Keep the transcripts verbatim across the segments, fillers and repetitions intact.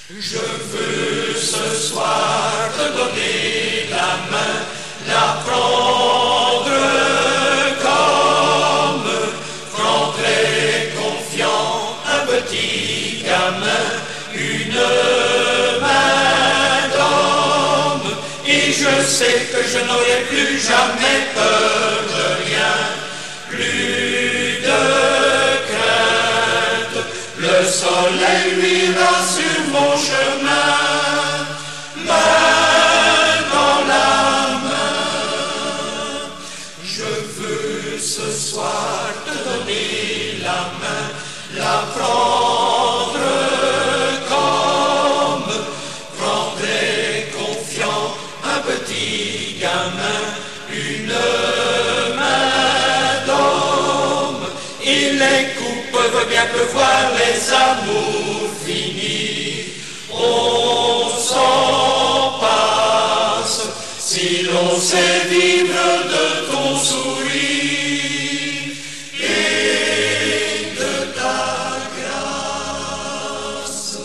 Je veux ce soir te donner la main, la prendre comme franc très confiant, un petit gamin, une main d'homme. Et je sais que je n'aurai plus jamais peur de rien, plus de crainte. Le soleil luira sur mon chemin, main dans la main. Je veux ce soir te donner la main, la prendre comme grand très confiant, un petit gamin, une main d'homme. Et les coups peuvent bien pleuvoir, les amours finis, on s'en passe si l'on sait vivre de ton sourire et de ta grâce.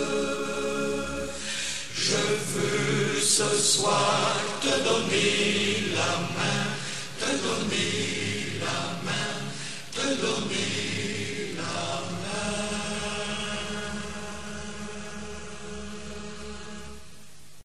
Je veux ce soir te donner la main, te donner